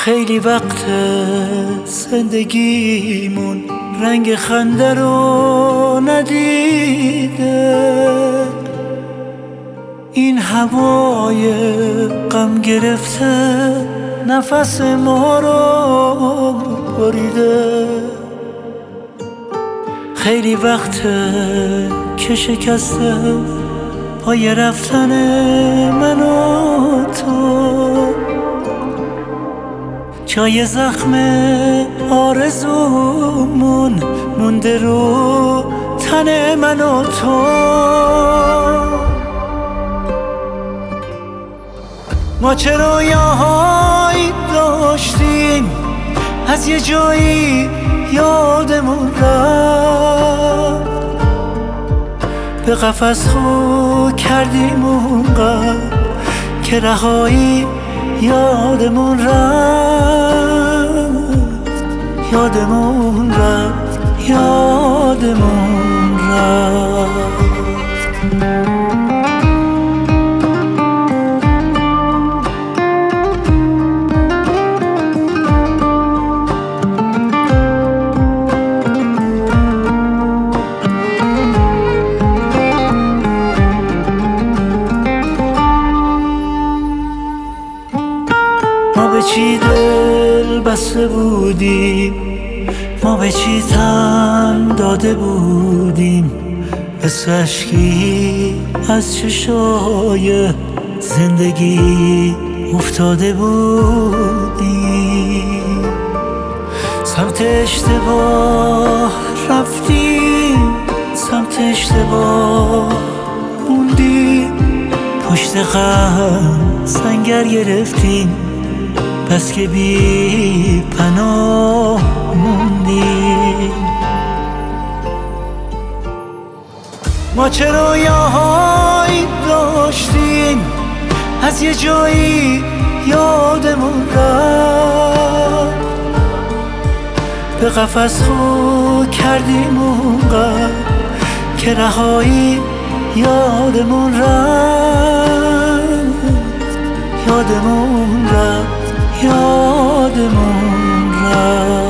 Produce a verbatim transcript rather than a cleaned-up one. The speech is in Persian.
خیلی وقت زندگیمون رنگ خنده رو ندیده، این هوای غم گرفته نفس ما رو بریده. خیلی وقت که شکسته پای رفتن من و تو، جای زخم آرزومون مونده رو تن من و تو. ما چه رویاهایی داشتیم از یه جایی یادمون رفت، به قفس خو کردیم اونقدر که رهایی یادمون رفت، یادمون رفت، یادمون رفت. ما به چی دل بسته بودیم، ما به چی تن داده بودیم، مثل اشکی از چشای زندگی افتاده بودیم. سمت اشتباه رفتیم، سمت اشتباه موندیم، پشت غم سنگر گرفتیم، بس که بی پناه موندیم. ما چه رویاهایی داشتیم از یه جایی یادمون رفت، به قفس خو کردیم اونقدر که رهایی یادمون رفت، یادمون رفت، یادمون رفت.